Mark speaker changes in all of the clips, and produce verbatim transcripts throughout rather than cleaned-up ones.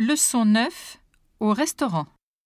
Speaker 1: Leçon neuf. Au restaurant.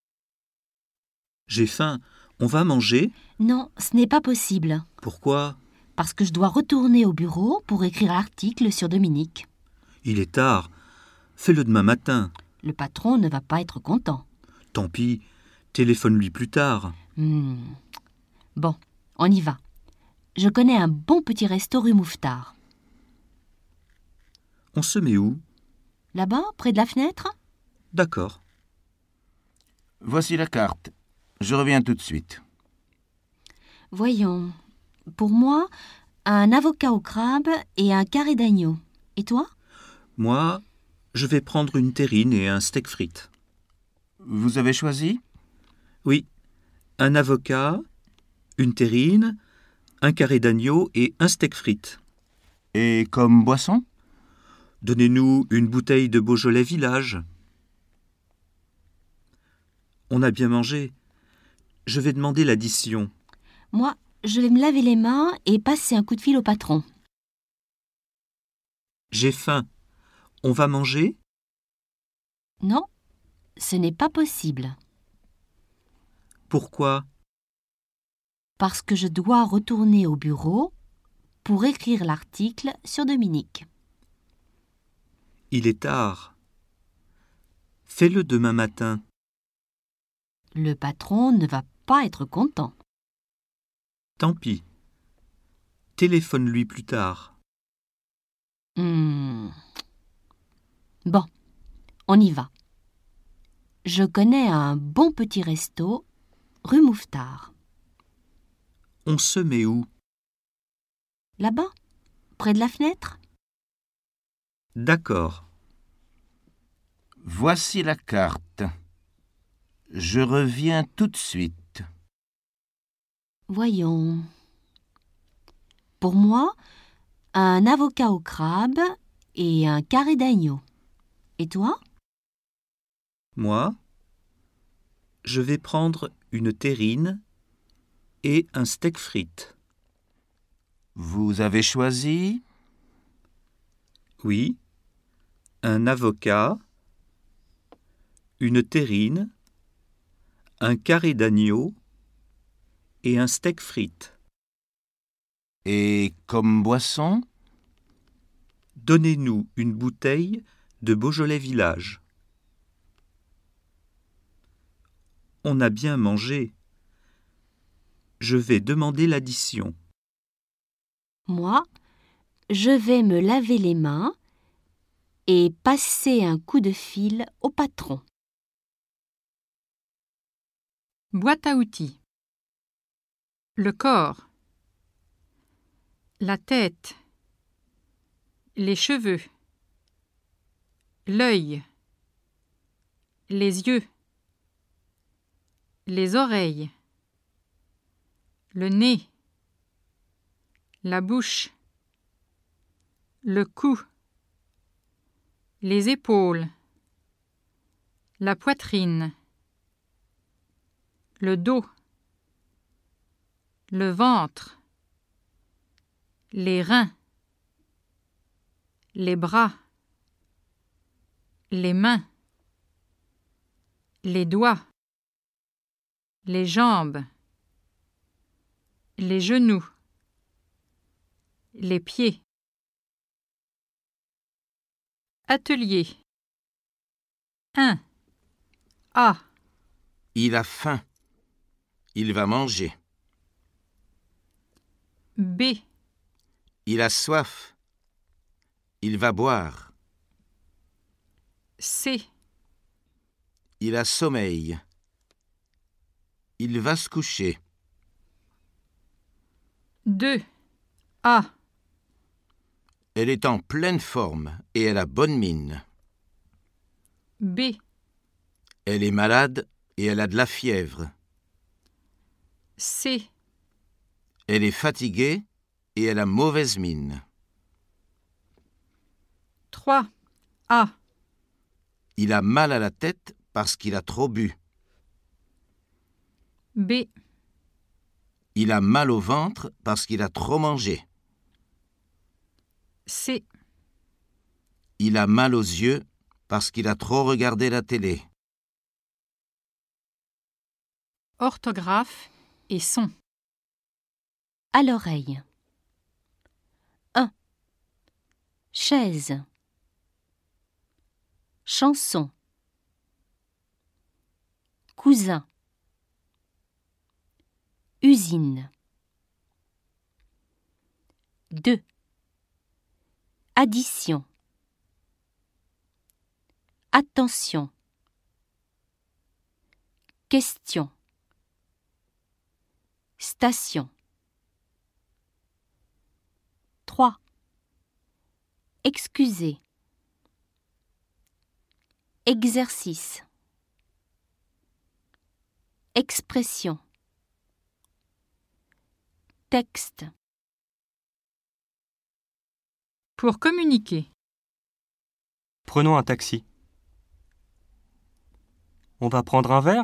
Speaker 2: J'ai faim. On va manger?
Speaker 3: Non, ce n'est pas possible.
Speaker 2: Pourquoi?
Speaker 3: Parce que je dois retourner au bureau pour écrire l'article sur Dominique.
Speaker 2: Il est tard. Fais-le demain matin.
Speaker 3: Le patron ne va pas être content.
Speaker 2: Tant pis. Téléphone-lui plus tard.
Speaker 3: Hmm. Bon, on y va. Je connais un bon petit resto rue Mouffetard.
Speaker 2: On se met où?
Speaker 3: Là-bas, près de la fenêtre?
Speaker 2: D'accord.
Speaker 4: Voici la carte. Je reviens tout de suite.
Speaker 3: Voyons. Pour moi, un avocat au crabe et un carré d'agneau. Et toi?
Speaker 2: Moi, je vais prendre une terrine et un steak frites.
Speaker 4: Vous avez choisi?
Speaker 2: Oui. Un avocat, une terrine, un carré d'agneau et un steak frites.
Speaker 4: Et comme boisson?
Speaker 2: Donnez-nous une bouteille de Beaujolais Village. On a bien mangé. Je vais demander l'addition.
Speaker 3: Moi, je vais me laver les mains et passer un coup de fil au patron.
Speaker 2: J'ai faim. On va manger?
Speaker 3: Non, ce n'est pas possible.
Speaker 2: Pourquoi?
Speaker 3: Parce que je dois retourner au bureau pour écrire l'article sur Dominique.
Speaker 2: Il est tard. Fais-le demain matin.
Speaker 3: Le patron ne va pas être content.
Speaker 2: Tant pis. Téléphone-lui plus tard.
Speaker 3: Hmm. Bon, on y va. Je connais un bon petit resto rue Mouffetard.
Speaker 2: On se met où?
Speaker 3: Là-bas, près de la fenêtre?
Speaker 2: D'accord.
Speaker 4: Voici la carte. Je reviens tout de suite.
Speaker 3: Voyons. Pour moi, un avocat au crabe et un carré d'agneau. Et toi?
Speaker 2: Moi, je vais prendre une terrine et un steak frites.
Speaker 4: Vous avez choisi?
Speaker 2: Oui. Un avocat, une terrine, un carré d'agneau et un steak frites.
Speaker 4: Et comme boisson?
Speaker 2: Donnez-nous une bouteille de Beaujolais Village. On a bien mangé. Je vais demander l'addition.
Speaker 3: Moi, je vais me laver les mains et passer un coup de fil au patron.
Speaker 1: Boîte à outils. Le corps. La tête. Les cheveux. L'œil. Les yeux. Les oreilles. Le nez. La bouche. Le cou. Les épaules. La poitrine. Le dos. Le ventre. Les reins. Les bras. Les mains. Les doigts. Les jambes. Les genoux. Les pieds. Atelier. un. A.
Speaker 4: Il a faim. Il va manger.
Speaker 1: B.
Speaker 4: Il a soif. Il va boire.
Speaker 1: C.
Speaker 4: Il a sommeil. Il va se coucher.
Speaker 1: deux. A.
Speaker 4: Elle est en pleine forme et elle a bonne mine.
Speaker 1: B.
Speaker 4: Elle est malade et elle a de la fièvre.
Speaker 1: C.
Speaker 4: Elle est fatiguée et elle a mauvaise mine.
Speaker 1: trois. A.
Speaker 4: Il a mal à la tête parce qu'il a trop bu.
Speaker 1: B.
Speaker 4: Il a mal au ventre parce qu'il a trop mangé.
Speaker 1: C.
Speaker 4: Il a mal aux yeux parce qu'il a trop regardé la télé.
Speaker 1: Orthographe et son.
Speaker 3: À l'oreille. un. Chaise. Chanson. Cousin. Usine. deux. Addition. Attention. Question. Station. trois. Excusez. Exercice. Expression. Texte.
Speaker 1: Pour communiquer.
Speaker 5: Prenons un taxi. On va prendre un verre ?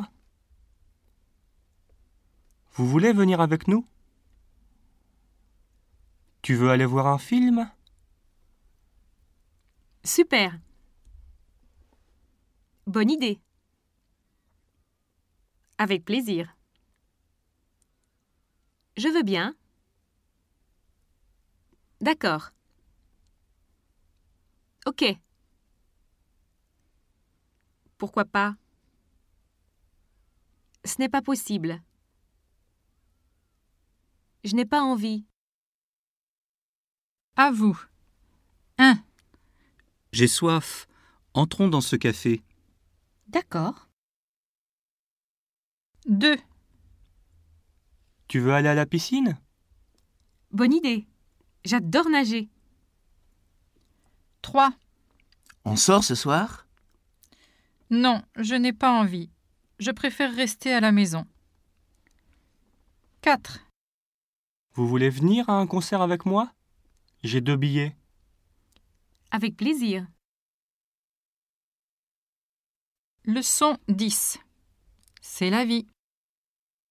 Speaker 5: Vous voulez venir avec nous ? Tu veux aller voir un film ?
Speaker 6: Super. Bonne idée. Avec plaisir. Je veux bien. D'accord. Ok. Pourquoi pas ? Ce n'est pas possible. Je n'ai pas envie.
Speaker 1: À vous. un.
Speaker 2: J'ai soif. Entrons dans ce café.
Speaker 3: D'accord.
Speaker 1: deux.
Speaker 5: Tu veux aller à la piscine ?
Speaker 6: Bonne idée. J'adore nager.
Speaker 1: trois.
Speaker 4: On sort ce soir ?
Speaker 1: Non, je n'ai pas envie. Je préfère rester à la maison. quatre.
Speaker 5: Vous voulez venir à un concert avec moi ? J'ai deux billets.
Speaker 6: Avec plaisir.
Speaker 1: Leçon dix. C'est la vie.
Speaker 3: Allô ?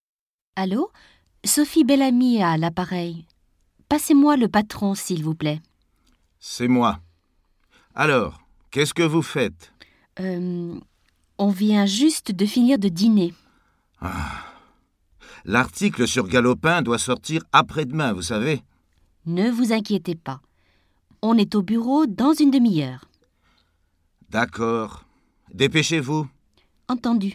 Speaker 3: Sophie Bellamy à l'appareil. Passez-moi le patron, s'il vous plaît.
Speaker 4: C'est moi. Alors, qu'est-ce que vous faites ?
Speaker 3: Euh, on vient juste de finir de dîner.
Speaker 4: Ah. L'article sur Galopin doit sortir après-demain, vous savez.
Speaker 3: Ne vous inquiétez pas. On est au bureau dans une demi-heure.
Speaker 4: D'accord. Dépêchez-vous.
Speaker 3: Entendu.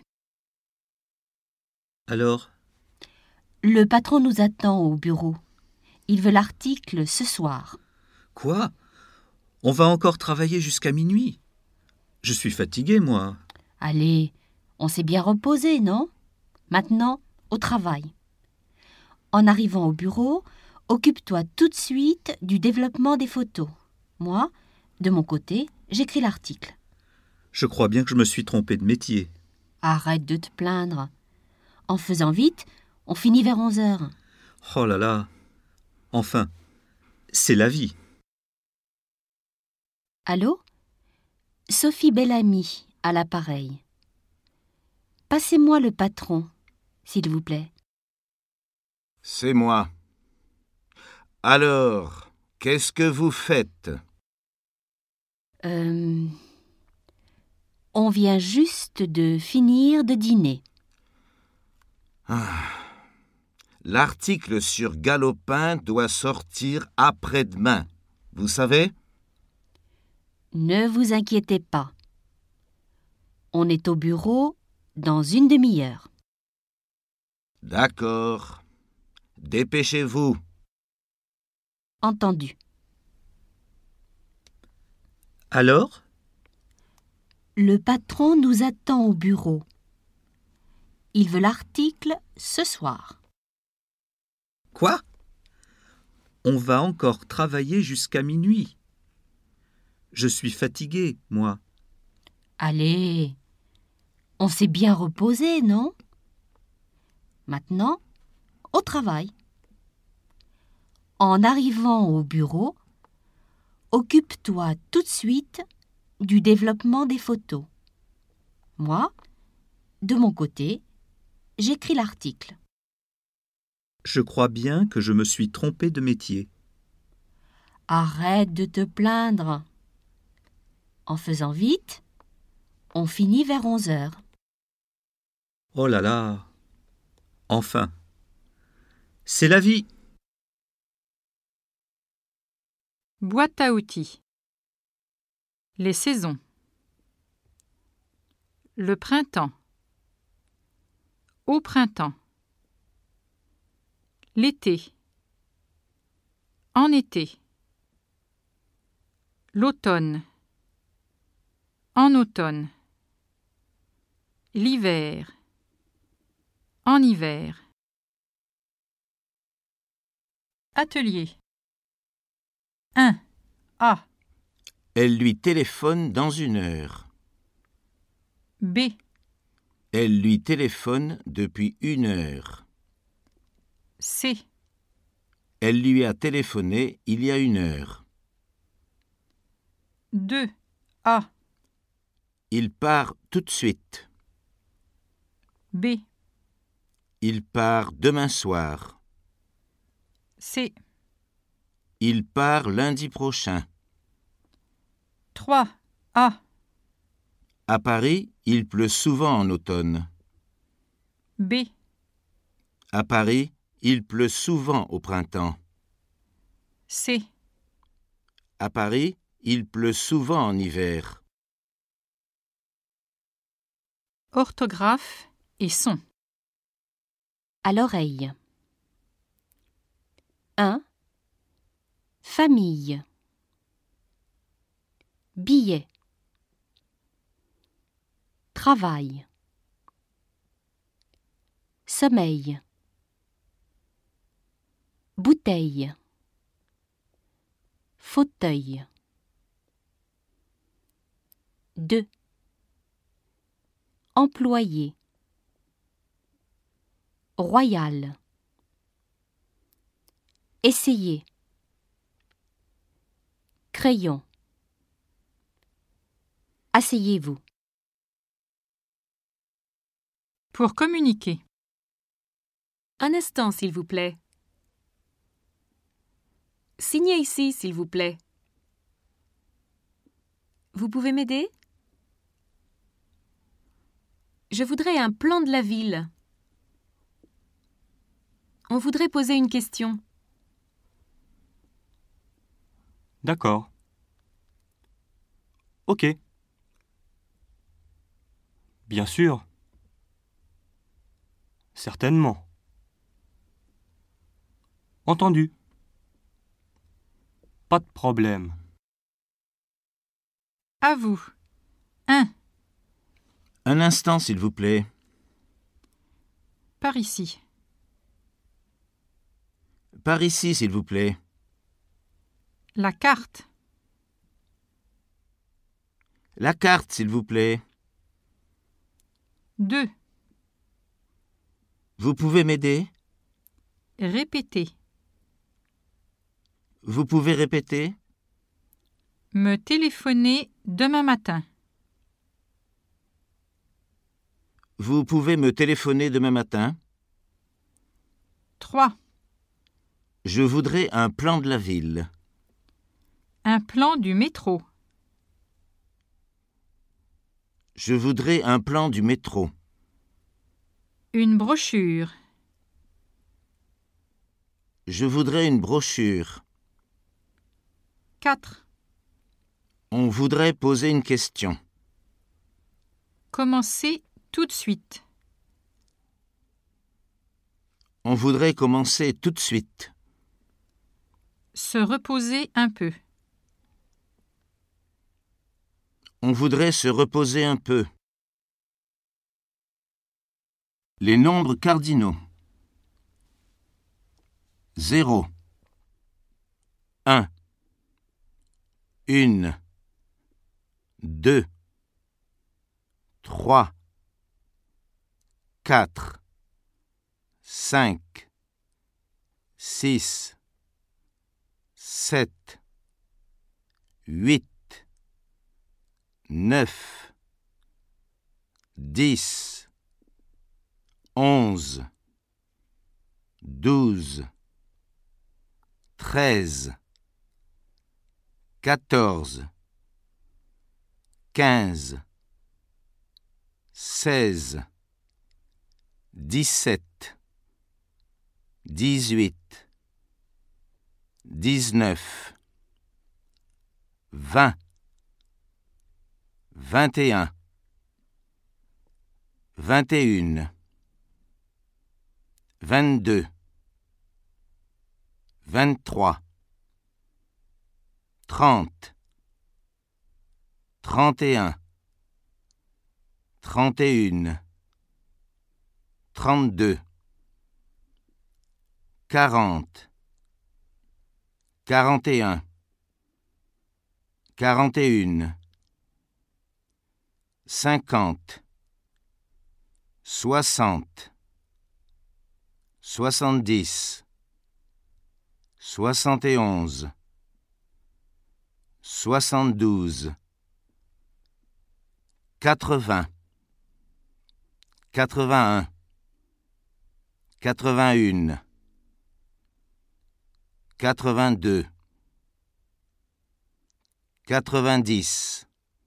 Speaker 2: Alors,
Speaker 3: Le patron nous attend au bureau. Il veut l'article ce soir.
Speaker 2: quoi ? On va encore travailler jusqu'à minuit. Je suis fatigué, moi.
Speaker 3: Allez, on s'est bien reposé, non ? Maintenant, au travail. En arrivant au bureau, occupe-toi tout de suite du développement des photos. Moi, de mon côté, j'écris l'article.
Speaker 2: Je crois bien que je me suis trompé de métier.
Speaker 3: Arrête de te plaindre. En faisant vite, on finit vers onze heures.
Speaker 2: Oh là là. Enfin, c'est la vie.
Speaker 3: Allô ? Sophie Bellamy à l'appareil. Passez-moi le patron, s'il vous plaît.
Speaker 4: C'est moi. Alors, qu'est-ce que vous faites ?
Speaker 3: Euh... On vient juste de finir de dîner.
Speaker 4: Ah. L'article sur Galopin doit sortir après-demain. Vous savez ?
Speaker 3: Ne vous inquiétez pas. On est au bureau dans une demi-heure.
Speaker 4: D'accord. Dépêchez-vous.
Speaker 3: Entendu.
Speaker 2: Alors ?
Speaker 3: Le patron nous attend au bureau. Il veut l'article ce soir.
Speaker 2: Quoi ? On va encore travailler jusqu'à minuit. Je suis fatigué, moi.
Speaker 3: Allez, on s'est bien reposé, non ? Maintenant, au travail. En arrivant au bureau, occupe-toi tout de suite du développement des photos. Moi, de mon côté, j'écris l'article.
Speaker 2: Je crois bien que je me suis trompé de métier.
Speaker 3: Arrête de te plaindre. En faisant vite, On finit vers onze heures.
Speaker 2: Oh là là! Enfin! C'est la vie!
Speaker 1: Boîte à outils. Les saisons. Le printemps. Au printemps. L'été. En été. L'automne. En automne. L'hiver. En hiver. Atelier. un. A.
Speaker 4: Elle lui téléphone dans une heure.
Speaker 1: B.
Speaker 4: Elle lui téléphone depuis une heure.
Speaker 1: C.
Speaker 4: Elle lui a téléphoné il y a une heure.
Speaker 1: deux. A.
Speaker 4: Il part tout de suite.
Speaker 1: B.
Speaker 4: Il part demain soir.
Speaker 1: C.
Speaker 4: Il part lundi prochain.
Speaker 1: trois. A.
Speaker 4: À Paris, il pleut souvent en automne.
Speaker 1: B.
Speaker 4: À Paris, il pleut souvent au printemps.
Speaker 1: C.
Speaker 4: À Paris, il pleut souvent en hiver.
Speaker 1: Orthographe et son.
Speaker 3: À l'oreille. un. Famille. Billet. Travail. Sommeil. Bouteille. Fauteuil. deux. Employé. Royal. Essayez. Crayon. Asseyez-vous.
Speaker 1: Pour communiquer.
Speaker 6: Un instant, s'il vous plaît. Signez ici, s'il vous plaît. Vous pouvez m'aider? Je voudrais un plan de la ville. On voudrait poser une question.
Speaker 5: D'accord. Ok. Bien sûr. Certainement. Entendu. Pas de problème.
Speaker 1: À vous. un.
Speaker 4: Un instant, s'il vous plaît.
Speaker 1: Par ici.
Speaker 4: Par ici, s'il vous plaît.
Speaker 1: La carte.
Speaker 4: La carte, s'il vous plaît.
Speaker 1: deux.
Speaker 4: Vous pouvez m'aider?
Speaker 1: Répéter.
Speaker 4: Vous pouvez répéter?
Speaker 1: Me téléphoner demain matin.
Speaker 4: Vous pouvez me téléphoner demain matin?
Speaker 1: trois.
Speaker 4: Je voudrais un plan de la ville.
Speaker 1: Un plan du métro.
Speaker 4: Je voudrais un plan du métro.
Speaker 1: Une brochure.
Speaker 4: Je voudrais une brochure.
Speaker 1: quatre.
Speaker 4: On voudrait poser une question.
Speaker 1: Commencer tout de suite.
Speaker 4: On voudrait commencer tout de suite.
Speaker 1: Se reposer un peu.
Speaker 4: On voudrait se reposer un peu. Les nombres cardinaux. Zéro. Un. Une. Deux. Trois. Quatre. Cinq. Six. Sept. Huit. Neuf. Dix. Onze. Douze. Treize. Quatorze. Quinze. seize, dix-sept, dix-huit, dix-neuf, vingt, vingt et un, vingt et une, vingt-deux, vingt-trois, trente, trente et un, trente et une, trente-deux, quarante, quarante et un, quarante et une, cinquante, soixante, soixante-dix, soixante et onze, soixante-douze, quatre-vingts, quatre-vingt-un, quatre-vingt-une, quatre-vingt-deux, quatre-vingt-dix,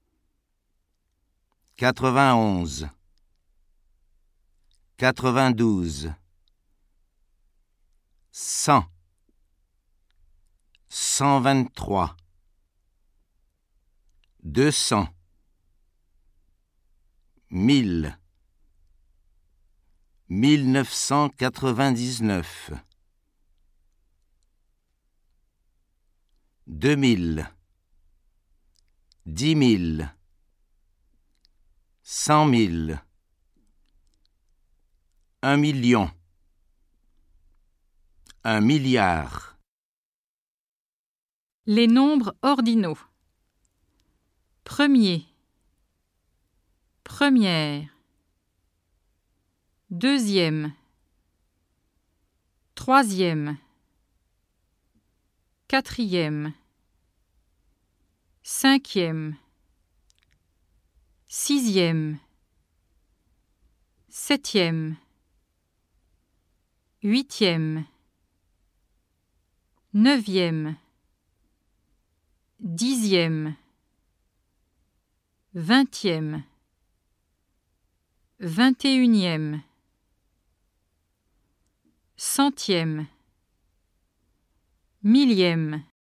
Speaker 4: quatre-vingt-onze, quatre-vingt-douze, cent, cent vingt-trois, deux cents, mille, mille neuf cent quatre-vingt-dix-neuf, deux mille, dix mille, cent mille, un million, un milliard.
Speaker 1: Les nombres ordinaux. Premier, première, deuxième, troisième, quatrième, cinquième, sixième, septième, huitième, neuvième, dixième, vingtième, vingt et unième, centième, millième,